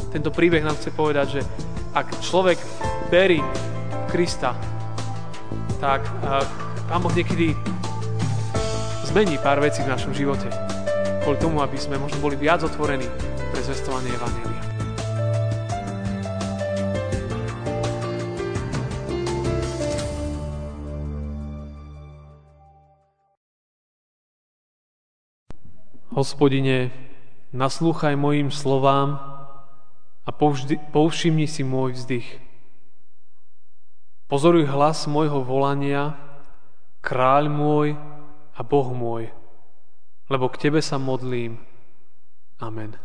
Tento príbeh nám chce povedať, že ak človek verí v Krista, tak Pán Boh niekedy zmení pár vecí v našom živote. Kvôli tomu, aby sme možno boli viac otvorení pre zvestovanie evanjelia. Hospodine, naslúchaj mojim slovám a povšimni si môj vzdych. Pozoruj hlas môjho volania, kráľ môj a Boh môj, lebo k Tebe sa modlím. Amen.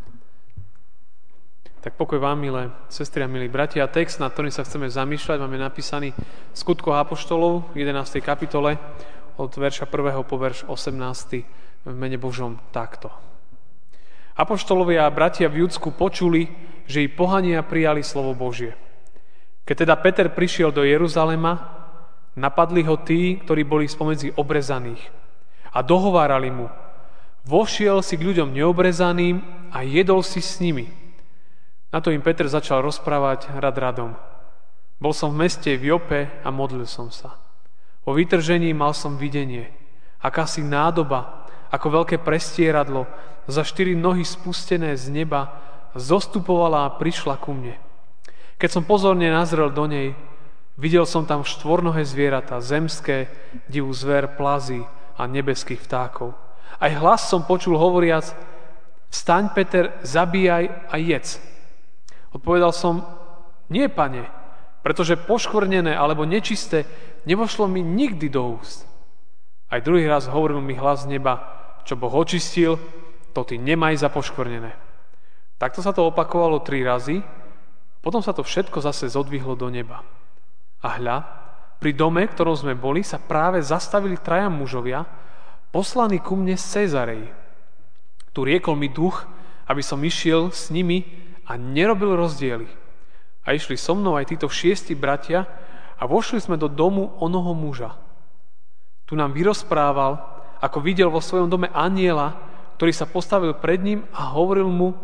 Tak pokoj vám, milé sestry a milí bratia. Text, nad ktorým sa chceme zamýšľať, máme napísaný v Skutkoch apoštolov v 11. kapitole od verša 1. po verš 18. v mene Božom takto. Apoštolovia a bratia v Judsku počuli, že i pohania prijali slovo Božie. Keď teda Peter prišiel do Jeruzalema, napadli ho tí, ktorí boli spomedzi obrezaných a dohovárali mu: vošiel si k ľuďom neobrezaným a jedol si s nimi. Na to im Peter začal rozprávať rad radom: bol som v meste v Jope a modlil som sa. Po vytržení mal som videnie, akási nádoba, ako veľké prestieradlo, za 4 nohy spustené z neba, zostupovala a prišla ku mne. Keď som pozorne nazrel do nej, videl som tam 4-nohé zvieratá, zemské, divú zver, plazy a nebeských vtákov. Aj hlas som počul hovoriac: vstaň, Peter, zabíjaj a jedz. Odpovedal som: nie, pane, pretože poškvrnené alebo nečisté nevošlo mi nikdy do úst. Aj druhý raz hovoril mi hlas z neba: čo Boh očistil, to ty nemaj za poškvrnené. Takto sa to opakovalo 3 razy, potom sa to všetko zase zodvihlo do neba. A hľa, pri dome, v ktorom sme boli, sa práve zastavili 3 mužovia, poslaní ku mne z Cezareji. Tu riekol mi duch, aby som išiel s nimi a nerobil rozdiely. A išli so mnou aj títo 6 bratia a vošli sme do domu onoho muža. Tu nám vyrozprával, ako videl vo svojom dome anjela, ktorý sa postavil pred ním a hovoril mu: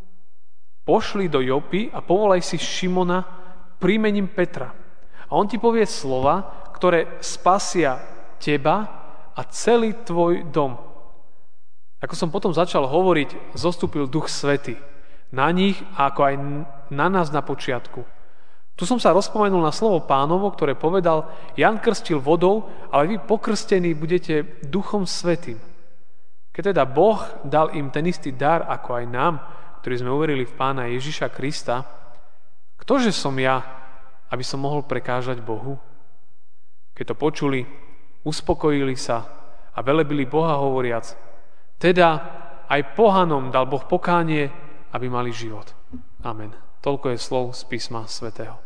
pošli do Jopy a povolaj si Šimona príjmením Petra. A on ti povie slova, ktoré spasia teba a celý tvoj dom. Ako som potom začal hovoriť, zostúpil Duch Svätý na nich, ako aj na nás na počiatku. Tu som sa rozpomenul na slovo Pánovo, ktoré povedal: Jan krstil vodou, ale vy pokrstení budete Duchom Svätým. Keď teda Boh dal im ten istý dar, ako aj nám, ktorí sme uverili v Pána Ježiša Krista, ktože som ja, aby som mohol prekážať Bohu? Keď to počuli, uspokojili sa a velebili Boha hovoriac: teda aj pohanom dal Boh pokánie, aby mali život. Amen. Toľko je slov z písma svätého.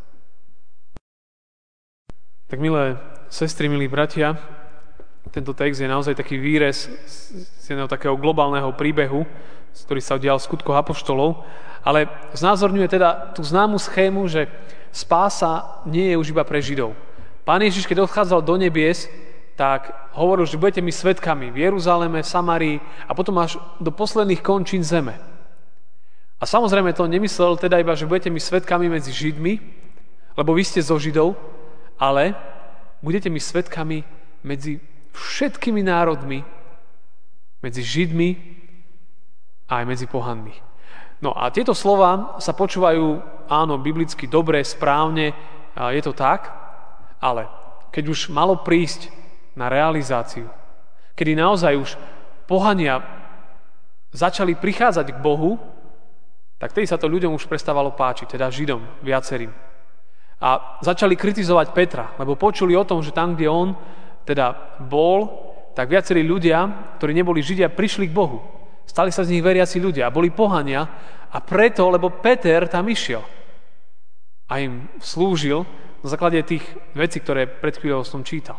Tak milé sestry, milí bratia, tento text je naozaj taký výrez z jedného takého globálneho príbehu, ktorý sa udial v Skutkoch apoštolov, ale znázorňuje teda tú známu schému, že spása nie je už iba pre Židov. Pán Ježiš, keď odchádzal do nebies, tak hovoril, že budete mi svedkami v Jeruzaleme, v Samárii a potom až do posledných končín zeme. A samozrejme to nemyslel teda iba, že budete mi svedkami medzi Židmi, lebo vy ste zo Židov, ale budete mi svedkami medzi všetkými národmi, medzi Židmi a aj medzi pohanmi. No a tieto slova sa počúvajú, áno, biblicky dobre, správne, je to tak, ale keď už malo prísť na realizáciu, kedy naozaj už pohania začali prichádzať k Bohu, tak tedy sa to ľuďom už prestávalo páčiť, teda Židom, viacerým. A začali kritizovať Petra, lebo počuli o tom, že tam, kde on teda bol, tak viacerí ľudia, ktorí neboli Židia, prišli k Bohu. Stali sa z nich veriaci ľudia a boli pohania a preto, lebo Peter tam išiel a im slúžil na základe tých vecí, ktoré pred chvíľou som čítal.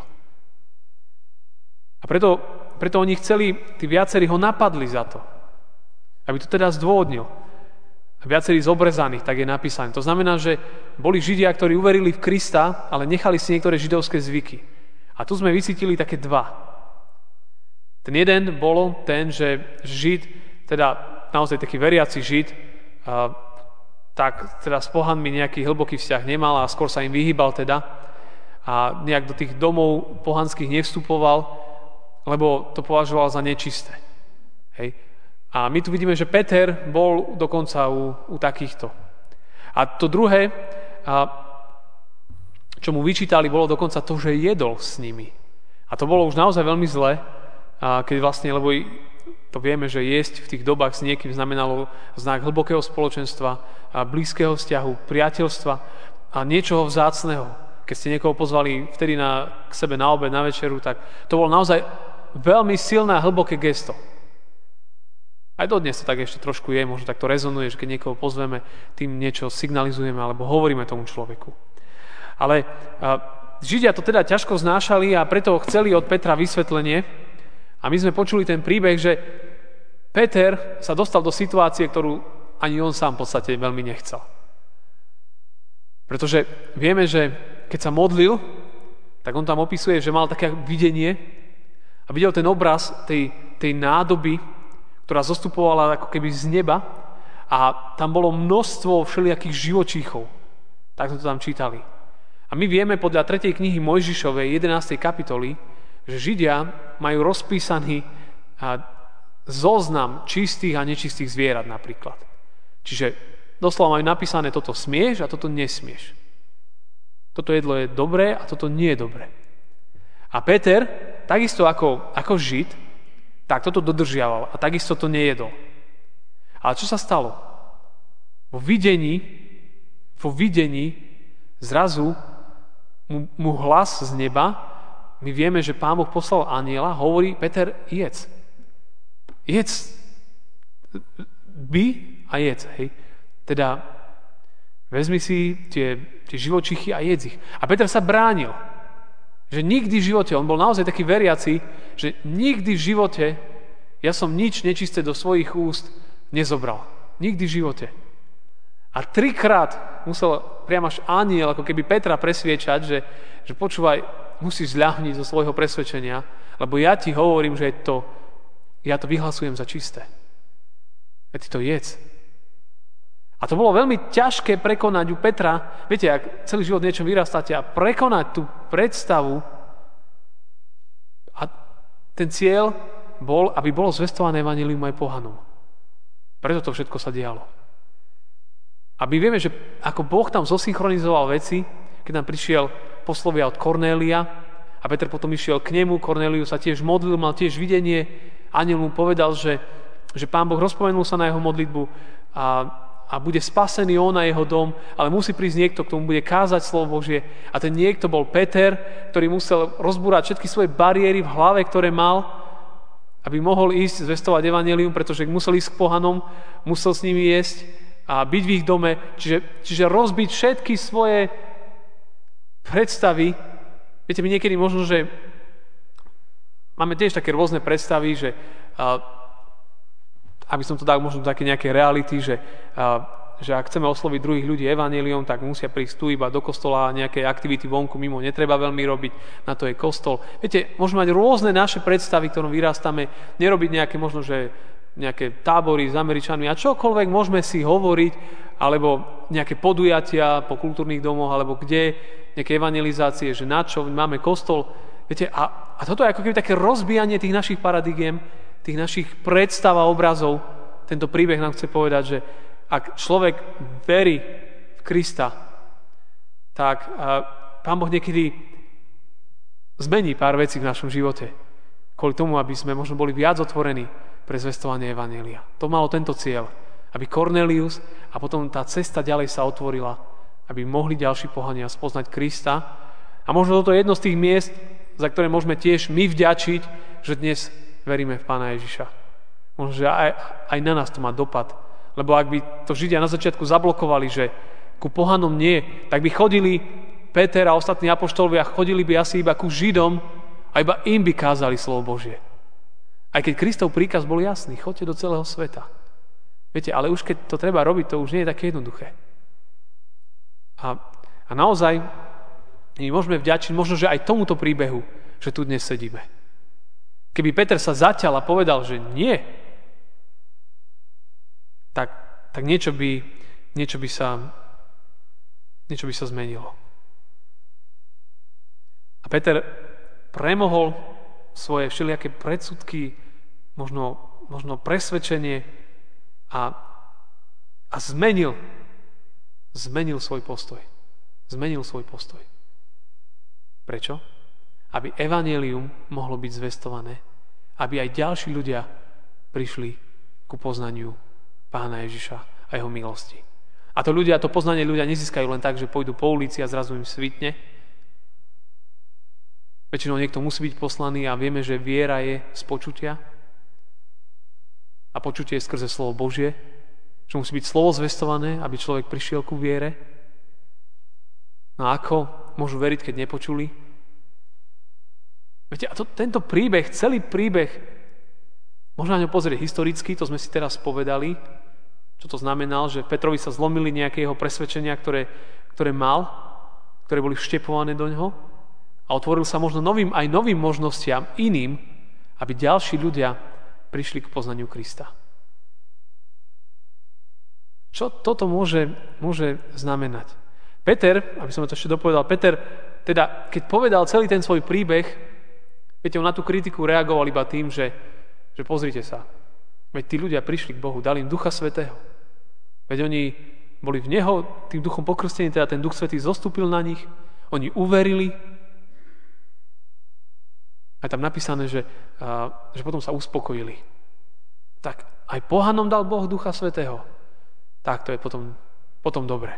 A preto oni chceli, tí viacerí ho napadli za to, aby to teda zdôvodnil. Viacerí z obrezaných, tak je napísané. To znamená, že boli Židia, ktorí uverili v Krista, ale nechali si niektoré židovské zvyky. A tu sme vycítili také 2. Ten jeden bol ten, že Žid, teda naozaj taký veriaci Žid, tak teda s pohanmi nejaký hlboký vzťah nemal a skôr sa im vyhýbal teda a nejak do tých domov pohanských nevstupoval, lebo to považoval za nečisté. Hej. A my tu vidíme, že Peter bol dokonca u takýchto. A to druhé, čo mu vyčítali, bolo dokonca to, že jedol s nimi. A to bolo už naozaj veľmi zle, keď vlastne, lebo to vieme, že jesť v tých dobách s niekým znamenalo znak hlbokého spoločenstva, blízkeho vzťahu, priateľstva a niečoho vzácneho. Keď ste niekoho pozvali vtedy k sebe na obed, na večeru, tak to bolo naozaj veľmi silné a hlboké gesto. Aj dodnes to tak ešte trošku je, možno tak to rezonuje, že keď niekoho pozveme, tým niečo signalizujeme alebo hovoríme tomu človeku. Ale Židia to teda ťažko znášali a preto chceli od Petra vysvetlenie. A my sme počuli ten príbeh, že Peter sa dostal do situácie, ktorú ani on sám v podstate veľmi nechcel. Pretože vieme, že keď sa modlil, tak on tam opisuje, že mal také videnie a videl ten obraz tej nádoby, ktorá zostupovala ako keby z neba a tam bolo množstvo všelijakých živočíchov. Tak sme to tam čítali. A my vieme podľa 3. knihy Mojžišovej, 11. kapitoly, že Židia majú rozpísaný zoznam čistých a nečistých zvierat napríklad. Čiže doslova majú napísané, toto smieš a toto nesmieš. Toto jedlo je dobré a toto nie je dobré. A Peter, takisto ako Žid, tak toto dodržiaval a takisto to nejedol. Ale čo sa stalo? Vo videní zrazu mu hlas z neba, my vieme, že Pán Boh poslal anjela, hovorí, Peter, jedz. Jedz. By a jedz. Hej. Teda vezmi si tie živočichy a jedz ich. A Peter sa bránil. Že nikdy v živote, on bol naozaj taký veriaci, že nikdy v živote ja som nič nečisté do svojich úst nezobral. Nikdy v živote. A 3-krát musel priam až anjel, ako keby Petra presviečať, že počúvaj, musíš zľahniť zo svojho presvedčenia, lebo ja ti hovorím, že ja to vyhlasujem za čisté. A ty to jedz. A to bolo veľmi ťažké prekonať u Petra. Viete, ak celý život niečo vyrastáte a prekonať tú predstavu a ten cieľ bol, aby bolo zvestované evanjelium aj pohanom. Preto to všetko sa dialo. A my vieme, že ako Boh tam zosynchronizoval veci, keď tam prišiel poslovia od Kornélia a Peter potom išiel k nemu, Kornéliu sa tiež modlil, mal tiež videnie, anjel mu povedal, že Pán Boh rozpomenul sa na jeho modlitbu a bude spasený on a jeho dom, ale musí prísť niekto, k tomu bude kázať slovo Božie. A ten niekto bol Peter, ktorý musel rozbúrať všetky svoje bariéry v hlave, ktoré mal, aby mohol ísť zvestovať evanjelium, pretože musel ísť k pohanom, musel s nimi jesť a byť v ich dome. Čiže rozbiť všetky svoje predstavy. Viete, my niekedy možno, že máme tiež také rôzne predstavy, že aby som to dal možno do také nejakej reality, že ak chceme osloviť druhých ľudí evanjeliom, tak musia prísť tu iba do kostola a nejaké aktivity vonku mimo netreba veľmi robiť, na to je kostol. Viete, môžeme mať rôzne naše predstavy, ktorom vyrastáme, nerobiť nejaké možno, že nejaké tábory s Američanmi a čokoľvek môžeme si hovoriť, alebo nejaké podujatia po kultúrnych domoch, alebo kde, nejaké evangelizácie, že na čo máme kostol. Viete, a toto je ako keby také rozbijanie tých našich paradigiem, tých našich predstav a obrazov. Tento príbeh nám chce povedať, že ak človek verí v Krista, tak Pán Boh niekedy zmení pár vecí v našom živote. Kvôli tomu, aby sme možno boli viac otvorení pre zvestovanie evanjelia. To malo tento cieľ. Aby Kornélius a potom tá cesta ďalej sa otvorila, aby mohli ďalší pohania spoznať Krista. A možno toto je jedno z tých miest, za ktoré môžeme tiež my vďačiť, že dnes veríme v Pána Ježiša. Možno, že aj na nás to má dopad. Lebo ak by to Židia na začiatku zablokovali, že ku pohanom nie, tak by chodili Peter a ostatní apoštolovia, chodili by asi iba ku Židom a iba im by kázali slovo Božie. Aj keď Kristov príkaz bol jasný, choďte do celého sveta. Viete, ale už keď to treba robiť, to už nie je také jednoduché. A naozaj my môžeme vďačiť možno, že aj tomuto príbehu, že tu dnes sedíme. Keby Peter sa zatiaľ a povedal, že nie, tak niečo by niečo by sa zmenilo. A Peter premohol svoje všelijaké predsudky, možno presvedčenie a zmenil svoj postoj. Zmenil svoj postoj. Prečo? Aby evanjelium mohlo byť zvestované, aby aj ďalší ľudia prišli ku poznaniu Pána Ježiša a jeho milosti. A to poznanie ľudia nezískajú len tak, že pôjdu po ulici a zrazu im svitne. Väčšinou niekto musí byť poslaný a vieme, že viera je z počutia a počutie je skrze slovo Božie, že musí byť slovo zvestované, aby človek prišiel ku viere. No a ako môžu veriť, keď nepočuli? Viete, a tento príbeh, celý príbeh, možno na ňo pozrieť historicky, to sme si teraz povedali, čo to znamenalo, že Petrovi sa zlomili nejaké jeho presvedčenia, ktoré mal, ktoré boli vštepované do ňoho a otvoril sa možno aj novým možnostiam iným, aby ďalší ľudia prišli k poznaniu Krista. Čo toto môže znamenať? Peter, aby som to ešte dopovedal, Peter, teda keď povedal celý ten svoj príbeh, viete, on na tú kritiku reagoval iba tým, že pozrite sa, veď tí ľudia prišli k Bohu, dali im Ducha Svätého. Veď oni boli v Neho, tým duchom pokrstení, teda ten Duch Svätý zostúpil na nich, oni uverili. A je tam napísané, že potom sa uspokojili. Tak aj pohanom dal Boh Ducha Svätého. Tak to je potom dobre.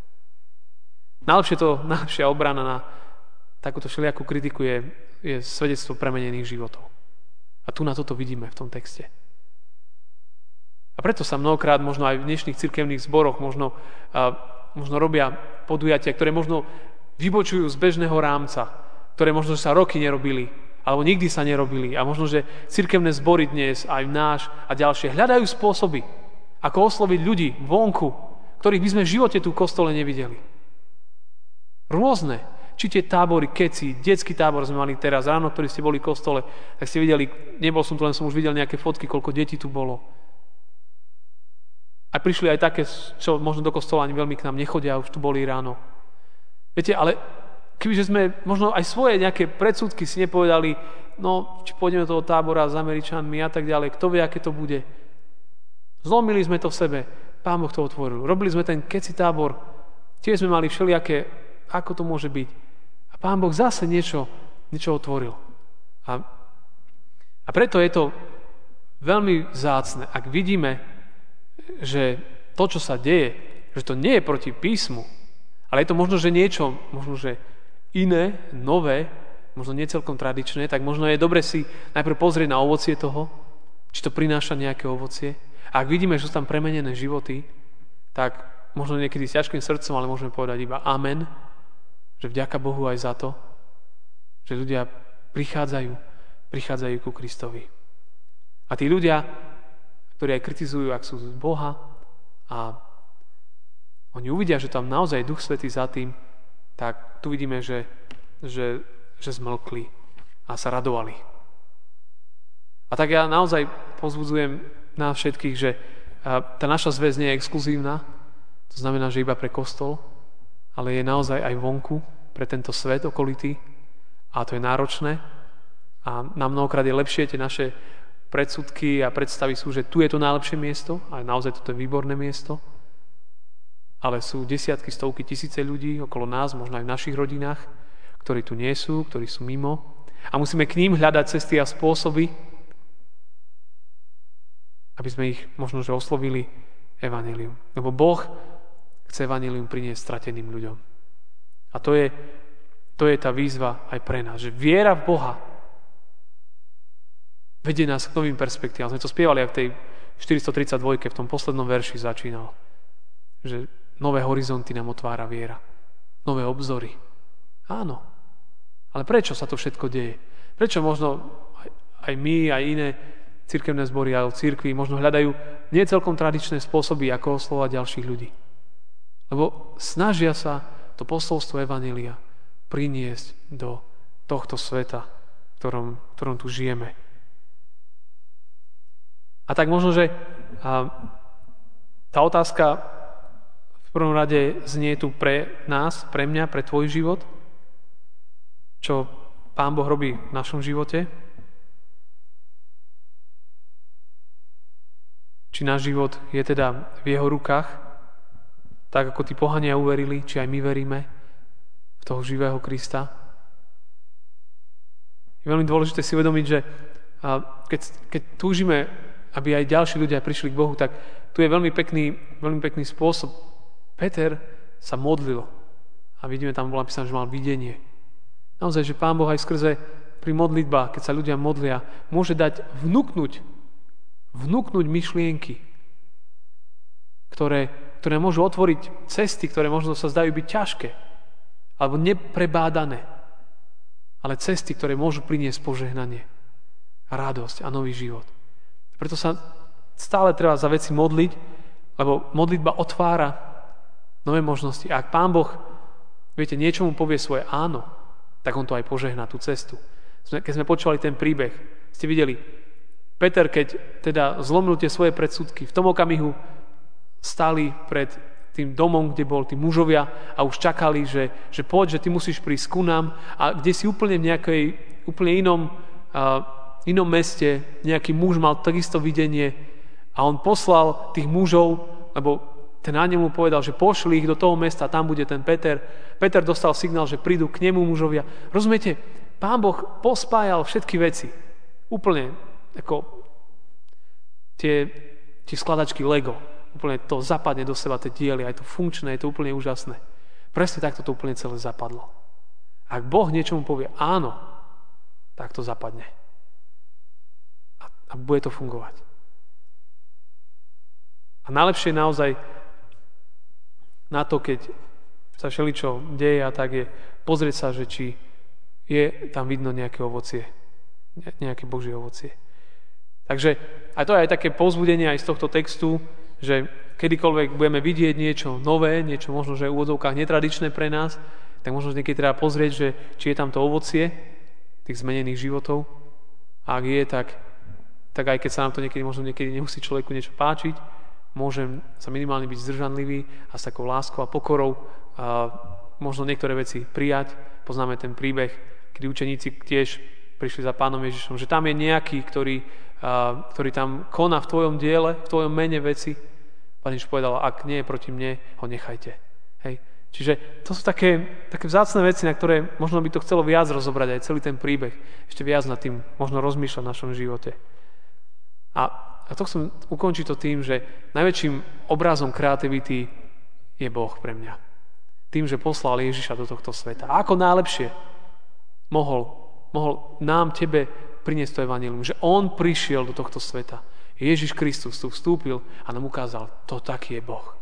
Najlepšia obrana na takúto všelijakú kritiku je svedectvo premenených životov. A tu na toto vidíme v tom texte. A preto sa mnohokrát možno aj v dnešných cirkevných zboroch možno robia podujatia, ktoré možno vybočujú z bežného rámca, ktoré možno sa roky nerobili, alebo nikdy sa nerobili. A možno, že cirkevné zbory dnes, aj náš a ďalšie, hľadajú spôsoby, ako osloviť ľudí vonku, ktorých by sme v živote tu v kostole nevideli. Rôzne. Či tie tábory, keci, detský tábor sme mali teraz ráno, ktorí ste boli v kostole, tak ste videli, nebol som tu, len som už videl nejaké fotky, koľko detí tu bolo. A prišli aj také, čo možno do kostola ani veľmi k nám nechodia, už tu boli ráno. Viete, ale kebyže sme možno aj svoje nejaké predsudky si nepovedali, no, či pôjdeme do toho tábora s Američanmi a tak ďalej, kto vie, aké to bude. Zlomili sme to v sebe, Pán Boh to otvoril. Robili sme ten keci tábor, tiež sme mali všelijaké, ako to môže byť. A Pán Boh zase niečo otvoril. A preto je to veľmi vzácne, ak vidíme, že to, čo sa deje, že to nie je proti písmu, ale je to možno, že niečo, možno, že iné, nové, možno nie celkom tradičné, tak možno je dobre si najprv pozrieť na ovocie toho, či to prináša nejaké ovocie. A ak vidíme, že sú tam premenené životy, tak možno niekedy s ťažkým srdcom, ale môžeme povedať iba amen, že vďaka Bohu aj za to, že ľudia prichádzajú ku Kristovi. A tí ľudia, ktorí aj kritizujú, ak sú z Boha a oni uvidia, že tam naozaj je Duch Svätý za tým, tak tu vidíme, že zmlkli a sa radovali. A tak ja naozaj povzbudzujem nás všetkých, že tá naša zväzť nie je exkluzívna, to znamená, že iba pre kostol, ale je naozaj aj vonku pre tento svet okolitý a to je náročné a nám mnohokrát je lepšie tie naše predsudky a predstavy sú, že tu je to najlepšie miesto a naozaj toto je výborné miesto, ale sú desiatky, stovky, tisíce ľudí okolo nás, možno aj v našich rodinách, ktorí tu nie sú, ktorí sú mimo a musíme k ním hľadať cesty a spôsoby, aby sme ich možno, že oslovili evanjelium. Lebo Boh chce evanjelium priniesť strateným ľuďom. A to je tá výzva aj pre nás, že viera v Boha vedie nás k novým perspektívam. Sme to spievali aj v tej 432, v tom poslednom verši začínal. Že nové horizonty nám otvára viera. Nové obzory. Áno. Ale prečo sa to všetko deje? Prečo možno aj my, aj iné cirkevné zbory a cirkvi možno hľadajú nie celkom tradičné spôsoby, ako oslovať ďalších ľudí? Lebo snažia sa to posolstvo evanjelia priniesť do tohto sveta, v ktorom tu žijeme. A tak možno, že tá otázka V prvom rade znie tu pre nás, pre mňa, pre tvoj život, čo Pán Boh robí v našom živote. Či náš život je teda v jeho rukách, tak ako tí pohania uverili, či aj my veríme v toho živého Krista. Je veľmi dôležité si uvedomiť, že keď túžime, aby aj ďalší ľudia prišli k Bohu, tak tu je veľmi pekný spôsob. Peter sa modlil a vidíme, tam bolo napísané, že mal videnie. Naozaj, že Pán Boh aj skrze pri modlitbách, keď sa ľudia modlia, môže dať vnúknuť myšlienky, ktoré môžu otvoriť cesty, ktoré možno sa zdajú byť ťažké alebo neprebádané, ale cesty, ktoré môžu priniesť požehnanie, radosť a nový život. Preto sa stále treba za veci modliť, lebo modlitba otvára nové možnosti. A ak Pán Boh, viete, niečomu povie svoje áno, tak on to aj požehná, tú cestu. Keď sme počúvali ten príbeh, ste videli, Peter, keď teda zlomil tie svoje predsudky, v tom okamihu stáli pred tým domom, kde bol tí mužovia a už čakali, že poď, že ty musíš prísť ku nám, a kde si úplne v úplne inom meste nejaký muž mal takisto videnie a on poslal tých mužov, lebo ten anjel mu povedal, že pošli ich do toho mesta, tam bude ten Peter. Peter dostal signál, že prídu k nemu mužovia. Rozumiete? Pán Boh pospájal všetky veci. Úplne ako tie skladačky Lego. Úplne to zapadne do seba, tie diely, aj to funkčné, je to úplne úžasné. Presne takto to úplne celé zapadlo. Ak Boh niečomu povie áno, tak to zapadne. A bude to fungovať. A najlepšie naozaj na to, keď sa všeličo deje a tak, je pozrieť sa, že či je tam vidno nejaké ovocie, nejaké Božie ovocie. Takže aj to je aj také povzbudenie aj z tohto textu, že kedykoľvek budeme vidieť niečo nové, niečo možno, že v úvodzovkách netradičné pre nás, tak možno niekedy treba pozrieť, že či je tam to ovocie tých zmenených životov. A ak je, tak aj keď sa nám to niekedy nemusí človeku niečo páčiť, môžem sa minimálne byť zdržanlivý a s takou láskou a pokorou a možno niektoré veci prijať. Poznáme ten príbeh, kedy učeníci tiež prišli za Pánom Ježišom, že tam je nejaký, ktorý tam koná v tvojom diele, v tvojom mene veci. Pán Ježiš povedal, ak nie je proti mne, ho nechajte. Hej. Čiže to sú také vzácne veci, na ktoré možno by to chcelo viac rozobrať, aj celý ten príbeh. Ešte viac nad tým možno rozmýšľať v našom živote. A to chcem ukončiť to tým, že najväčším obrazom kreativity je Boh pre mňa. Tým, že poslal Ježiša do tohto sveta. A ako najlepšie mohol nám, tebe priniesť to evanjelium. Že on prišiel do tohto sveta. Ježiš Kristus tu vstúpil a nám ukázal, to taký je Boh.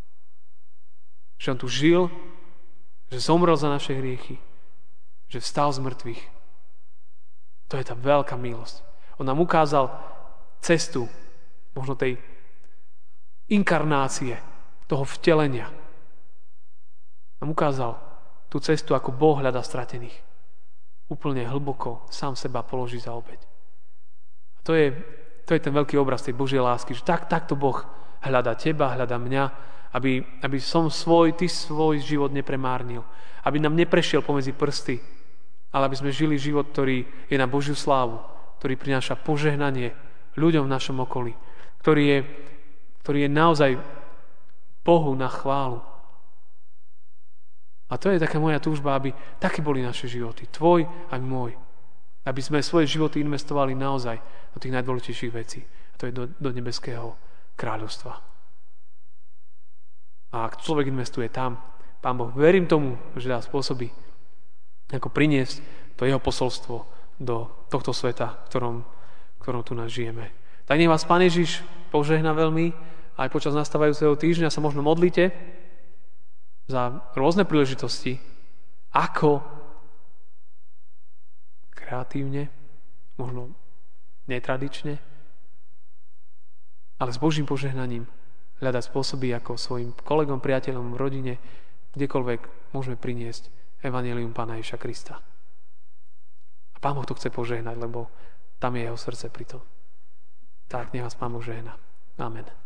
Že on tu žil, že zomrel za naše hriechy, že vstal z mŕtvych. To je tá veľká milosť. On nám ukázal cestu možno tej inkarnácie, toho vtelenia. Nám ukázal tú cestu, ako Boh hľadá stratených. Úplne hlboko sám seba položí za obeť. A to je ten veľký obraz tej Božej lásky, že takto Boh hľadá teba, hľadá mňa, aby som ty svoj život nepremárnil. Aby nám neprešiel pomedzi prsty, ale aby sme žili život, ktorý je na Božiu slávu, ktorý prináša požehnanie ľuďom v našom okolí, ktorý je naozaj Bohu na chválu. A to je taká moja túžba, aby také boli naše životy, tvoj a môj. Aby sme svoje životy investovali naozaj do tých najdôležitejších vecí. A to je do nebeského kráľovstva. A ak človek investuje tam, Pán Boh, verím tomu, že dá spôsoby, ako priniesť to jeho posolstvo do tohto sveta, v ktorom tu nás žijeme. Tak nech vás Pán Ježiš požehná veľmi, aj počas nastávajúceho týždňa sa možno modlite za rôzne príležitosti, ako kreatívne, možno netradične, ale s Božím požehnaním hľadať spôsoby, ako svojim kolegom, priateľom v rodine, kdekoľvek môžeme priniesť evanjelium Pána Ježiša Krista. A Pán Boh to chce požehnať, lebo tam je jeho srdce pri tom. Tak nech vás Pán Boh žehná. Amen.